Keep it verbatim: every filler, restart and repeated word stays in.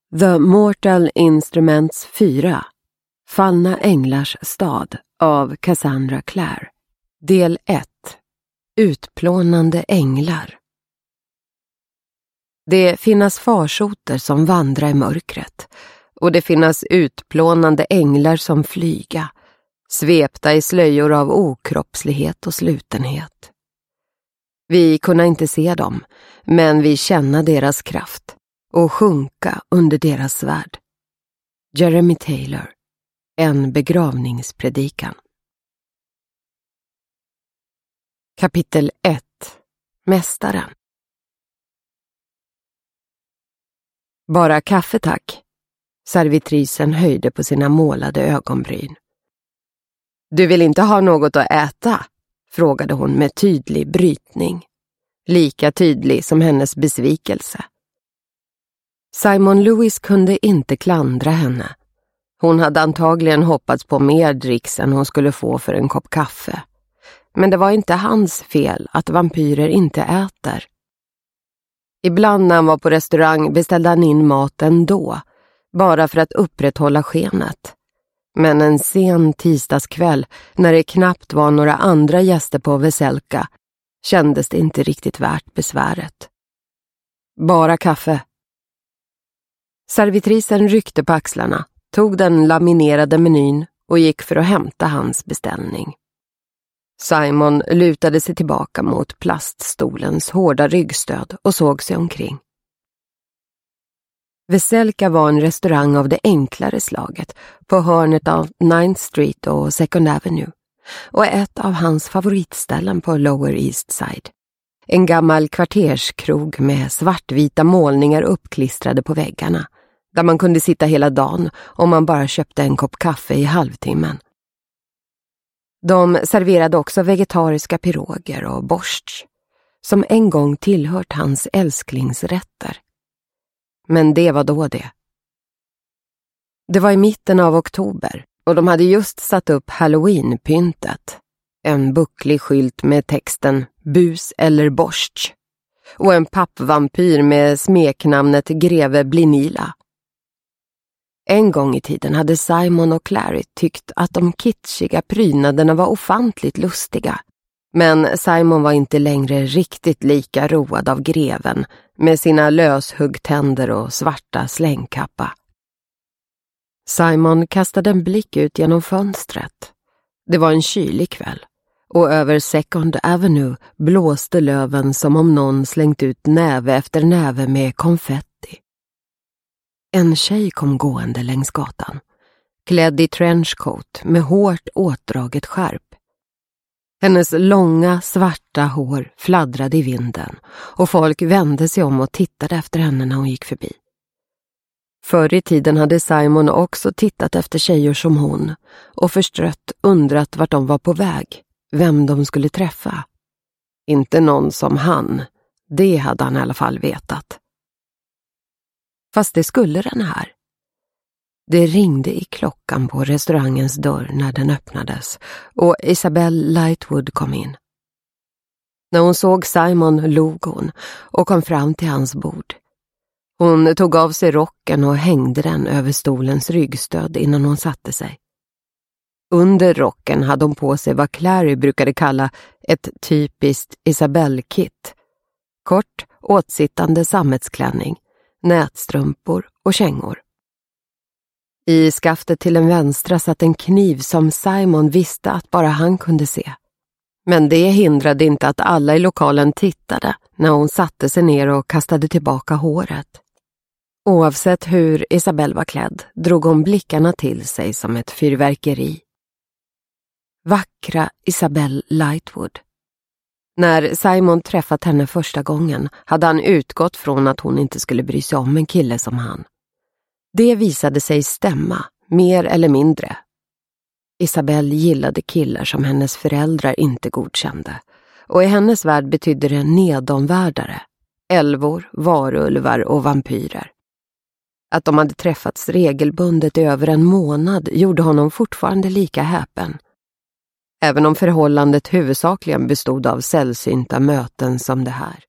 The Mortal Instruments fyra. Fallna änglars stad av Cassandra Clare. Del ett. Utplånande änglar. Det finnas farsoter som vandrar i mörkret, och det finnas utplånande änglar som flyga, svepta i slöjor av okroppslighet och slutenhet. Vi kunna inte se dem, men vi känna deras kraft och sjunka under deras svärd. Jeremy Taylor. En begravningspredikan. Kapitel ett. Mästaren. Bara kaffe, tack. Servitrisen höjde på sina målade ögonbryn. Du vill inte ha något att äta? Frågade hon med tydlig brytning. Lika tydlig som hennes besvikelse. Simon Lewis kunde inte klandra henne. Hon hade antagligen hoppats på mer dricks än hon skulle få för en kopp kaffe. Men det var inte hans fel att vampyrer inte äter. Ibland när han var på restaurang beställde han in mat ändå, bara för att upprätthålla skenet. Men en sen tisdagskväll, när det knappt var några andra gäster på Veselka, kändes det inte riktigt värt besväret. Bara kaffe. Servitrisen ryckte på axlarna, tog den laminerade menyn och gick för att hämta hans beställning. Simon lutade sig tillbaka mot plaststolens hårda ryggstöd och såg sig omkring. Veselka var en restaurang av det enklare slaget på hörnet av Ninth Street och Second Avenue och ett av hans favoritställen på Lower East Side. En gammal kvarterskrog med svartvita målningar uppklistrade på väggarna, där man kunde sitta hela dagen om man bara köpte en kopp kaffe i halvtimmen. De serverade också vegetariska piroger och borsch, som en gång tillhört hans älsklingsrätter. Men det var då det. Det var i mitten av oktober och de hade just satt upp Halloween-pyntet. En bucklig skylt med texten bus eller borsch och en pappvampyr med smeknamnet Greve Blinila. En gång i tiden hade Simon och Clary tyckt att de kitschiga prydnaderna var ofantligt lustiga. Men Simon var inte längre riktigt lika road av greven med sina löshuggtänder och svarta slängkappa. Simon kastade en blick ut genom fönstret. Det var en kylig kväll och över Second Avenue blåste löven som om någon slängt ut näve efter näve med konfetti. En tjej kom gående längs gatan, klädd i trenchcoat med hårt åtdraget skärp. Hennes långa svarta hår fladdrade i vinden och folk vände sig om och tittade efter henne när hon gick förbi. Förr i tiden hade Simon också tittat efter tjejer som hon och förstrött undrat vart de var på väg, vem de skulle träffa. Inte någon som han, det hade han i alla fall vetat. Fast det skulle den här. Det ringde i klockan på restaurangens dörr när den öppnades och Isabelle Lightwood kom in. När hon såg Simon log hon och kom fram till hans bord. Hon tog av sig rocken och hängde den över stolens ryggstöd innan hon satte sig. Under rocken hade hon på sig vad Clary brukade kalla ett typiskt Isabelle-kit. Kort, åtsittande sammetsklänning, nätstrumpor och kängor. I skaftet till en vänstra satt en kniv som Simon visste att bara han kunde se. Men det hindrade inte att alla i lokalen tittade när hon satte sig ner och kastade tillbaka håret. Oavsett hur Isabelle var klädd drog hon blickarna till sig som ett fyrverkeri. Vackra Isabelle Lightwood. När Simon träffat henne första gången hade han utgått från att hon inte skulle bry sig om en kille som han. Det visade sig stämma, mer eller mindre. Isabelle gillade killar som hennes föräldrar inte godkände. Och i hennes värld betydde det nedomvärdare. Älvor, varulvar och vampyrer. Att de hade träffats regelbundet i över en månad gjorde honom fortfarande lika häpen. Även om förhållandet huvudsakligen bestod av sällsynta möten som det här.